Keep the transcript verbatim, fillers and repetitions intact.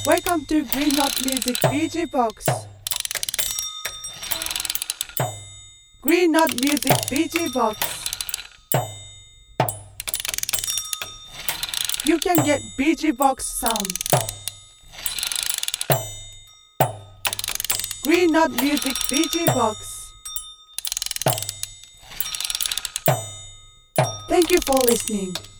Welcome to Green Knot Music B G Box. Green Knot Music B G Box. You can get B G Box sound. Green Knot Music B G Box. Thank you for listening.